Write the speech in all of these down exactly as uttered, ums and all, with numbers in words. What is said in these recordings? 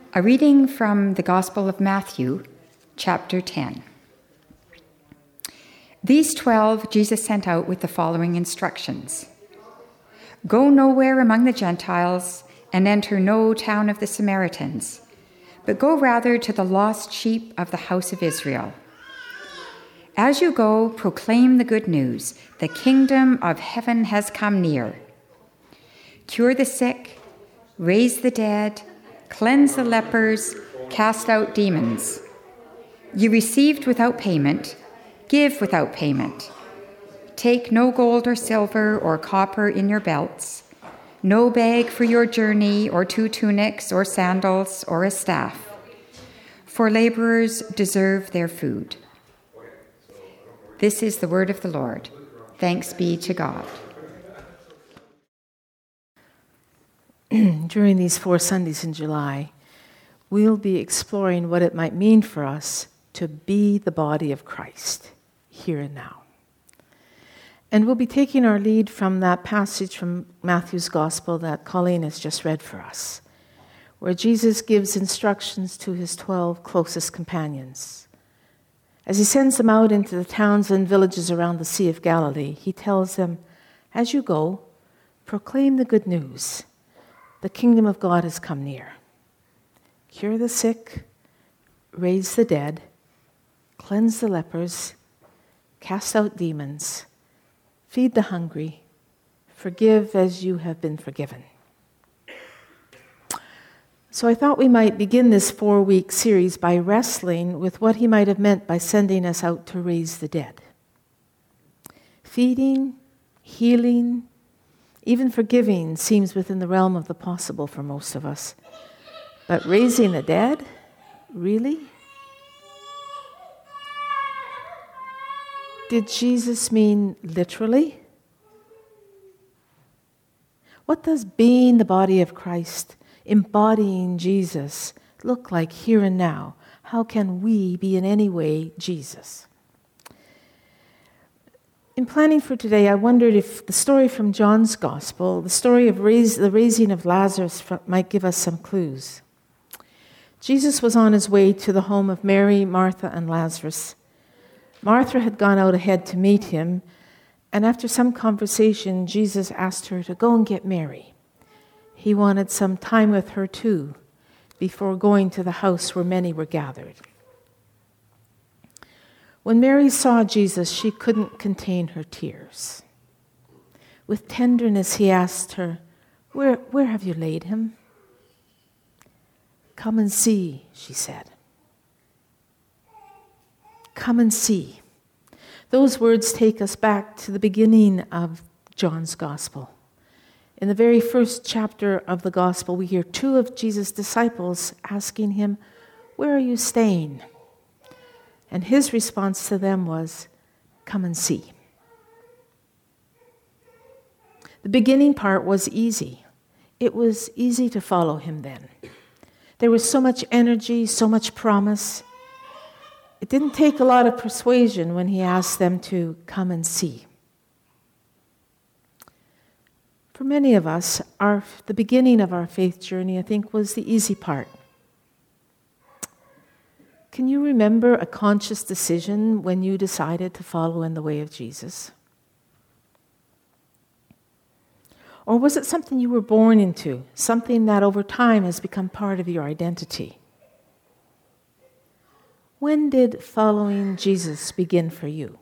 A reading from the Gospel of Matthew, chapter ten. These twelve Jesus sent out with the following instructions. Go nowhere among the Gentiles and enter no town of the Samaritans, but go rather to the lost sheep of the house of Israel. As you go, proclaim the good news. The kingdom of heaven has come near. Cure the sick, raise the dead, cleanse the lepers, cast out demons. You received without payment, give without payment. Take no gold or silver or copper in your belts, no bag for your journey or two tunics or sandals or a staff, for laborers deserve their food. This is the word of the Lord. Thanks be to God. During these four Sundays in July, we'll be exploring what it might mean for us to be the body of Christ, here and now. And we'll be taking our lead from that passage from Matthew's Gospel that Colleen has just read for us, where Jesus gives instructions to his twelve closest companions. As he sends them out into the towns and villages around the Sea of Galilee, he tells them, as you go, proclaim the good news. The kingdom of God has come near. Cure the sick, raise the dead, cleanse the lepers, cast out demons, feed the hungry, forgive as you have been forgiven. So I thought we might begin this four-week series by wrestling with what he might have meant by sending us out to raise the dead. Feeding, healing, even forgiving seems within the realm of the possible for most of us. But raising the dead? Really? Did Jesus mean literally? What does being the body of Christ, embodying Jesus, look like here and now? How can we be in any way Jesus? In planning for today, I wondered if the story from John's Gospel, the story of raise, the raising of Lazarus, might give us some clues. Jesus was on his way to the home of Mary, Martha, and Lazarus. Martha had gone out ahead to meet him, and after some conversation, Jesus asked her to go and get Mary. He wanted some time with her too, before going to the house where many were gathered. When Mary saw Jesus, she couldn't contain her tears. With tenderness, he asked her, Where, where have you laid him? Come and see, she said. Come and see. Those words take us back to the beginning of John's Gospel. In the very first chapter of the Gospel, we hear two of Jesus' disciples asking him, Where are you staying? And his response to them was, Come and see. The beginning part was easy. It was easy to follow him then. There was so much energy, so much promise. It didn't take a lot of persuasion when he asked them to come and see. For many of us, our, the beginning of our faith journey, I think, was the easy part. Can you remember a conscious decision when you decided to follow in the way of Jesus? Or was it something you were born into, something that over time has become part of your identity? When did following Jesus begin for you?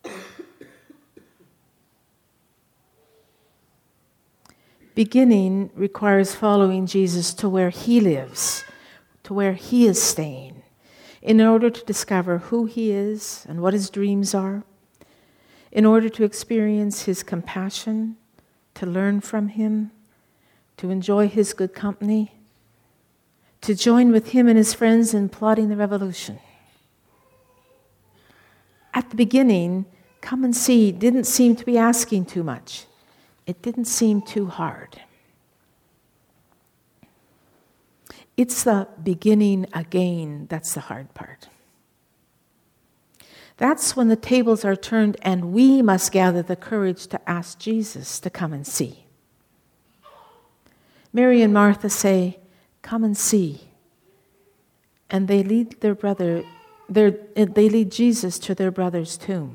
Beginning requires following Jesus to where he lives, to where he is staying, in order to discover who he is and what his dreams are, in order to experience his compassion, to learn from him, to enjoy his good company, to join with him and his friends in plotting the revolution. At the beginning, come and see didn't seem to be asking too much. It didn't seem too hard. It's the beginning again that's the hard part. That's when the tables are turned and we must gather the courage to ask Jesus to come and see. Mary and Martha say, come and see. and they lead their brother, their, they lead Jesus to their brother's tomb.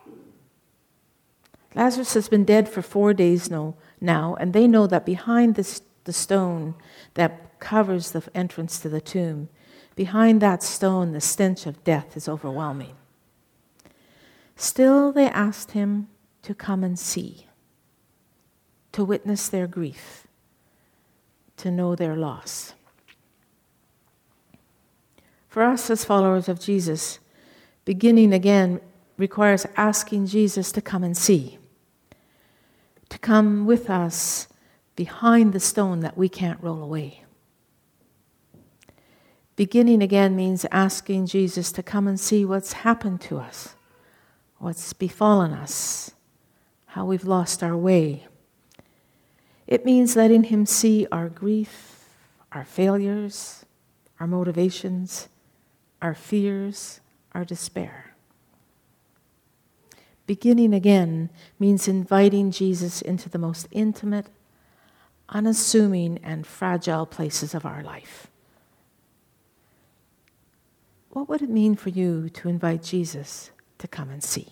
Lazarus has been dead for four days now, now and they know that behind this, the stone that covers the entrance to the tomb, behind that stone, the stench of death is overwhelming. Still, they asked him to come and see, to witness their grief, to know their loss. For us as followers of Jesus, beginning again requires asking Jesus to come and see, to come with us behind the stone that we can't roll away. Beginning again means asking Jesus to come and see what's happened to us, what's befallen us, how we've lost our way. It means letting him see our grief, our failures, our motivations, our fears, our despair. Beginning again means inviting Jesus into the most intimate, unassuming, and fragile places of our life. What would it mean for you to invite Jesus to come and see?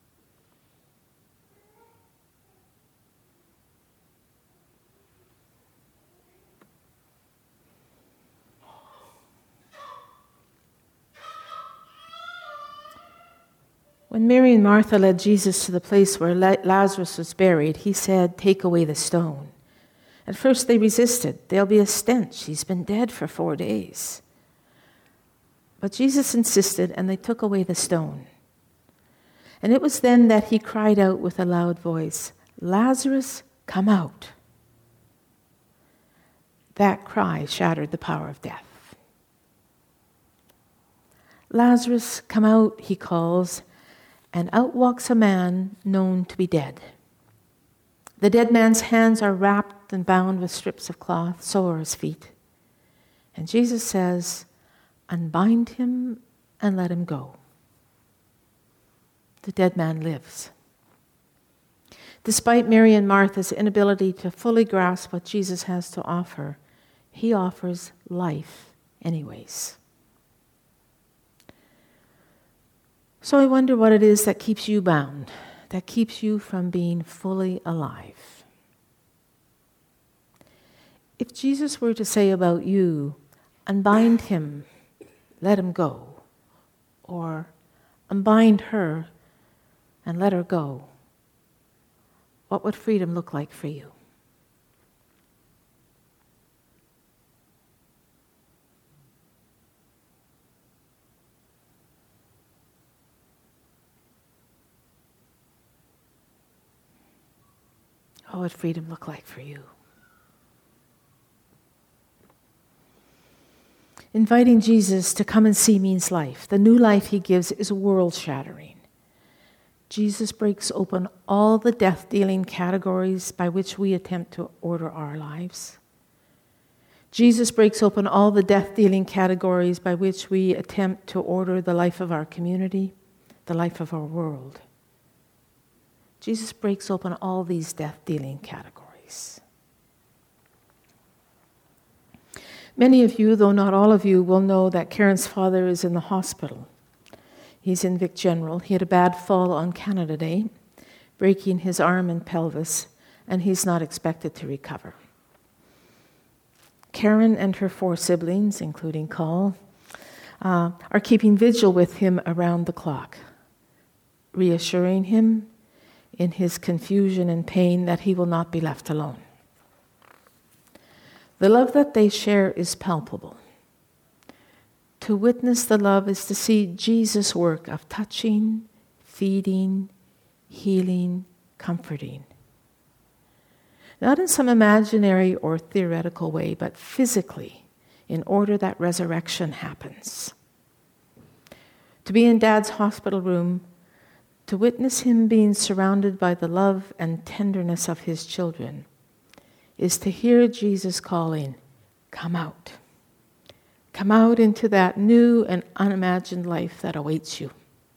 When Mary and Martha led Jesus to the place where Lazarus was buried, he said, "Take away the stone." At first they resisted. "There'll be a stench. He's been dead for four days." But Jesus insisted, and they took away the stone. And it was then that he cried out with a loud voice, "Lazarus, come out." That cry shattered the power of death. "Lazarus, come out," he calls, and out walks a man known to be dead. The dead man's hands are wrapped and bound with strips of cloth, so are his feet. And Jesus says, "Unbind him and let him go." The dead man lives. Despite Mary and Martha's inability to fully grasp what Jesus has to offer, he offers life anyways. So I wonder what it is that keeps you bound, that keeps you from being fully alive. If Jesus were to say about you, "Unbind him, let him go," or "Unbind her and let her go," what would freedom look like for you? What would freedom look like for you? Inviting Jesus to come and see means life. The new life he gives is world-shattering. Jesus breaks open all the death-dealing categories by which we attempt to order our lives. Jesus breaks open all the death-dealing categories by which we attempt to order the life of our community, the life of our world. Jesus breaks open all these death-dealing categories. Many of you, though not all of you, will know that Karen's father is in the hospital. He's in Vic General. He had a bad fall on Canada Day, breaking his arm and pelvis, and he's not expected to recover. Karen and her four siblings, including Carl, uh, are keeping vigil with him around the clock, reassuring him in his confusion and pain that he will not be left alone. The love that they share is palpable. To witness the love is to see Jesus' work of touching, feeding, healing, comforting. Not in some imaginary or theoretical way, but physically, in order that resurrection happens. To be in Dad's hospital room, to witness him being surrounded by the love and tenderness of his children, is to hear Jesus calling, "Come out. Come out into that new and unimagined life that awaits you."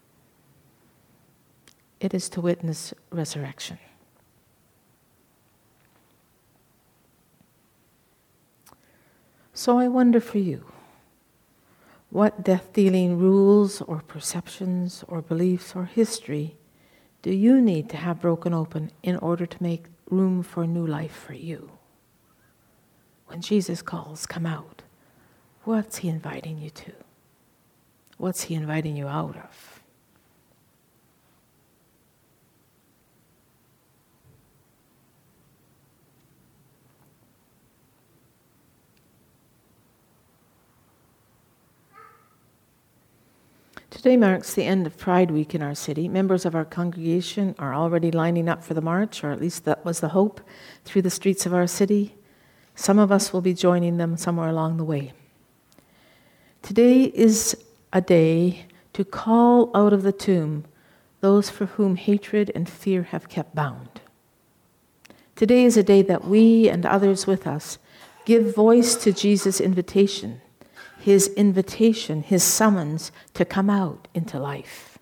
It is to witness resurrection. So I wonder for you, What death-dealing rules or perceptions or beliefs or history do you need to have broken open in order to make room for new life for you? When Jesus calls, come out, what's he inviting you to? What's he inviting you out of? Today marks the end of Pride Week in our city. Members of our congregation are already lining up for the march, or at least that was the hope, through the streets of our city. Some of us will be joining them somewhere along the way. Today is a day to call out of the tomb those for whom hatred and fear have kept bound. Today is a day that we and others with us give voice to Jesus' invitation, his invitation, his summons to come out into life.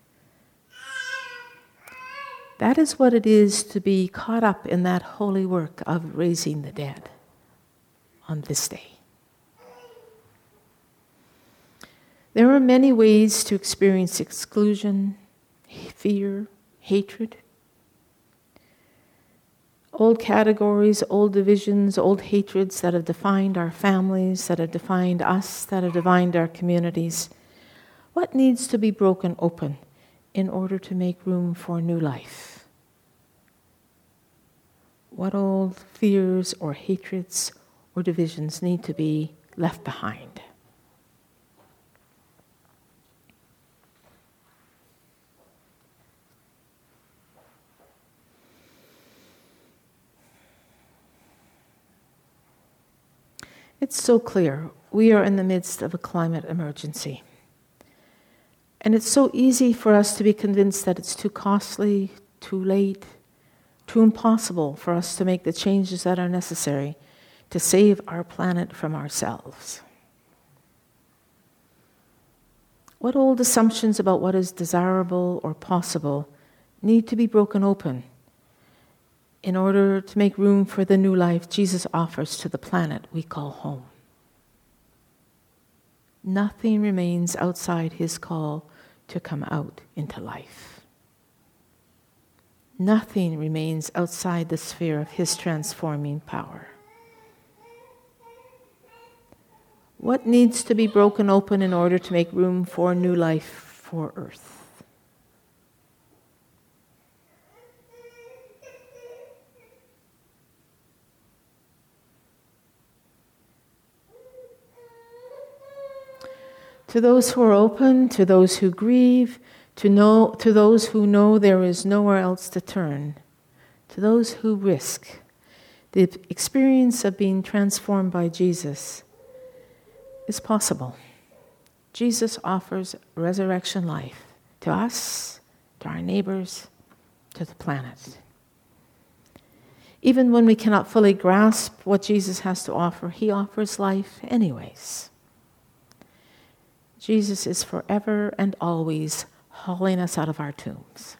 That is what it is to be caught up in that holy work of raising the dead on this day. There are many ways to experience exclusion, fear, hatred. Old categories, old divisions, old hatreds that have defined our families, that have defined us, that have defined our communities. What needs to be broken open in order to make room for new life? What old fears or hatreds or divisions need to be left behind? It's so clear we are in the midst of a climate emergency. And it's so easy for us to be convinced that it's too costly, too late, too impossible for us to make the changes that are necessary to save our planet from ourselves. What old assumptions about what is desirable or possible need to be broken open in order to make room for the new life Jesus offers to the planet we call home? Nothing remains outside his call to come out into life. Nothing remains outside the sphere of his transforming power. What needs to be broken open in order to make room for new life for Earth? To those who are open, to those who grieve, to know, to those who know there is nowhere else to turn, to those who risk the experience of being transformed by Jesus is possible. Jesus offers resurrection life to us, to our neighbors, to the planet. Even when we cannot fully grasp what Jesus has to offer, he offers life anyways. Jesus is forever and always hauling us out of our tombs.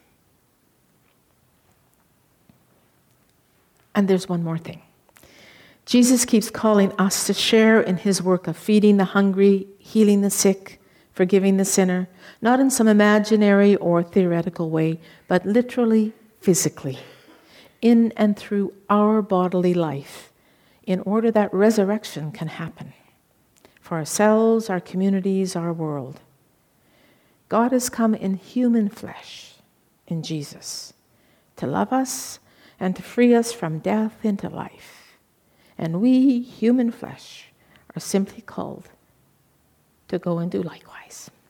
And there's one more thing. Jesus keeps calling us to share in his work of feeding the hungry, healing the sick, forgiving the sinner, not in some imaginary or theoretical way, but literally, physically, in and through our bodily life, in order that resurrection can happen. For ourselves, our communities, our world. God has come in human flesh, in Jesus, to love us and to free us from death into life. And we, human flesh, are simply called to go and do likewise.